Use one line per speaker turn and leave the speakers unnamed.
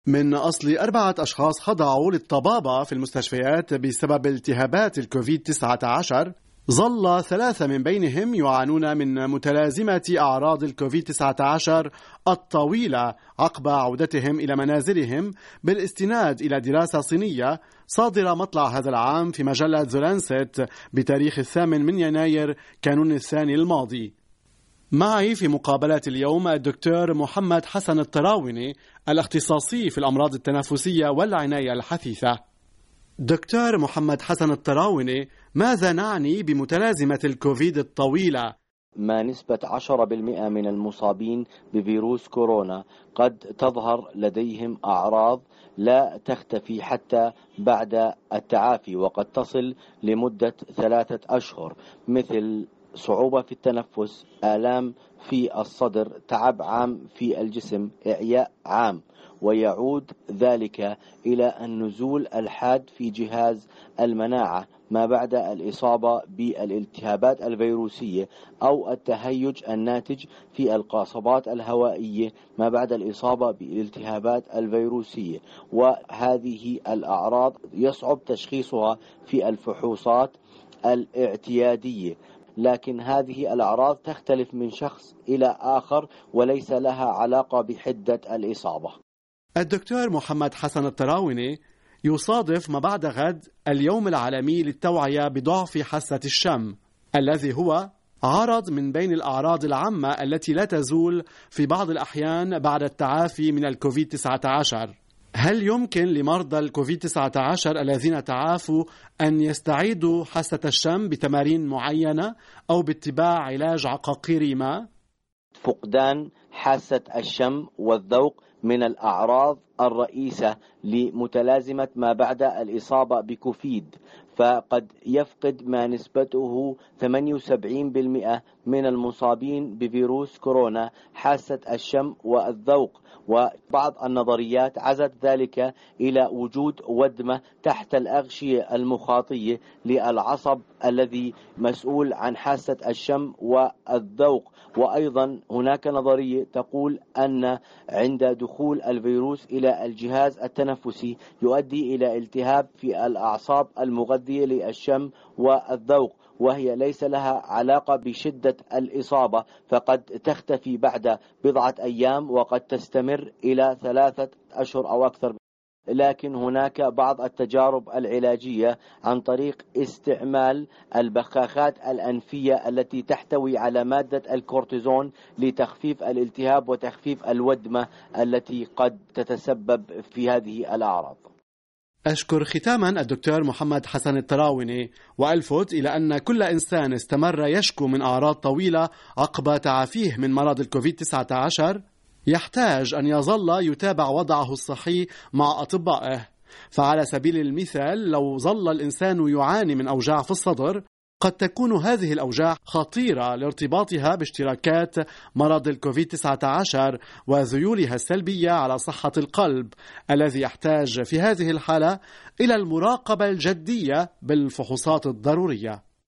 من أصل 4 أشخاص خضعوا للطبابة في المستشفيات بسبب التهابات الكوفيد-19، ظل 3 من بينهم يعانون من متلازمة أعراض الكوفيد-19 الطويلة عقب عودتهم إلى منازلهم، بالاستناد إلى دراسة صينية صادرة مطلع هذا العام في مجلة زولانست بتاريخ 8 يناير كانون الثاني الماضي. معي في مقابلة اليوم الدكتور محمد حسن الطراوني، الاختصاصي في الأمراض التنفسية والعناية الحثيثة. دكتور محمد حسن الطراوني، ماذا نعني بمتلازمة الكوفيد الطويلة؟
ما نسبة 10% من المصابين بفيروس كورونا قد تظهر لديهم أعراض لا تختفي حتى بعد التعافي، وقد تصل لمدة 3 أشهر، مثل صعوبة في التنفس، آلام في الصدر، تعب عام في الجسم، إعياء عام، ويعود ذلك إلى النزول الحاد في جهاز المناعة ما بعد الإصابة بالالتهابات الفيروسية أو التهيج الناتج في القاصبات الهوائية ما بعد الإصابة بالالتهابات الفيروسية. وهذه الأعراض يصعب تشخيصها في الفحوصات الاعتيادية، لكن هذه الأعراض تختلف من شخص إلى آخر وليس لها علاقة بحدة الإصابة.
الدكتور محمد حسن الطراوني، يصادف ما بعد غد اليوم العالمي للتوعية بضعف حاسة الشم، الذي هو عرض من بين الأعراض العامة التي لا تزول في بعض الأحيان بعد التعافي من الكوفيد-19. هل يمكن لمرضى الكوفيد-19 الذين تعافوا أن يستعيدوا حاسة الشم بتمارين معينة أو باتباع علاج عقاقيري ما؟
فقدان حاسة الشم والذوق من الأعراض الرئيسة لمتلازمة ما بعد الإصابة بكوفيد، فقد يفقد ما نسبته 78% من المصابين بفيروس كورونا حاسة الشم والذوق. وبعض النظريات عزت ذلك إلى وجود ودمة تحت الأغشية المخاطية للعصب الذي مسؤول عن حاسة الشم والذوق. وأيضا هناك نظرية تقول أن عند دخول الفيروس إلى الجهاز التنفسي يؤدي إلى التهاب في الأعصاب المغذية للشم والذوق، وهي ليس لها علاقة بشدة الإصابة، فقد تختفي بعد بضعة أيام وقد تستمر إلى 3 أشهر أو أكثر. لكن هناك بعض التجارب العلاجية عن طريق استعمال البخاخات الأنفية التي تحتوي على مادة الكورتيزون لتخفيف الالتهاب وتخفيف الودمة التي قد تتسبب في هذه الأعراض.
أشكر ختاما الدكتور محمد حسن الطراوني، وألفت إلى أن كل إنسان استمر يشكو من أعراض طويلة عقب تعافيه من مرض الكوفيد-19 يحتاج أن يظل يتابع وضعه الصحي مع أطبائه. فعلى سبيل المثال، لو ظل الإنسان يعاني من أوجاع في الصدر، قد تكون هذه الأوجاع خطيرة لارتباطها باشتراكات مرض الكوفيد-19 وذيولها السلبية على صحة القلب، الذي يحتاج في هذه الحالة إلى المراقبة الجدية بالفحوصات الضرورية.